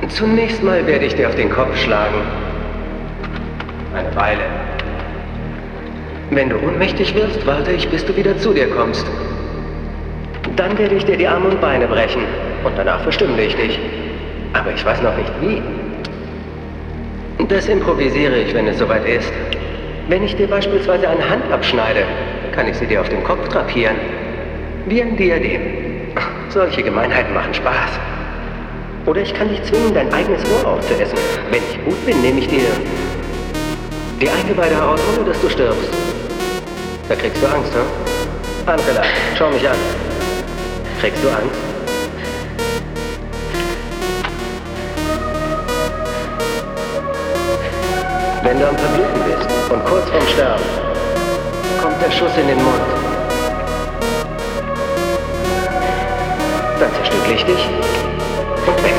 Zunächst mal werde ich dir auf den Kopf schlagen. Eine Weile. Wenn du ohnmächtig wirst, warte ich, bis du wieder zu dir kommst. Dann werde ich dir die Arme und Beine brechen. Und danach verstümmle ich dich. Aber ich weiß noch nicht wie. Das improvisiere ich, wenn es soweit ist. Wenn ich dir beispielsweise eine Hand abschneide, kann ich sie dir auf den Kopf drapieren. Wie ein Diadem. Solche Gemeinheiten machen Spaß. Oder ich kann dich zwingen, dein eigenes Ohr aufzuessen. Wenn ich gut bin, nehme ich dir die Eingeweide heraus, ohne dass du stirbst. Da kriegst du Angst, hm? Angela, schau mich an. Kriegst du Angst? Wenn du am Verbluten bist und kurz vorm Sterben, kommt der Schuss in den Mund. Dann zerstückle ich dich und weg.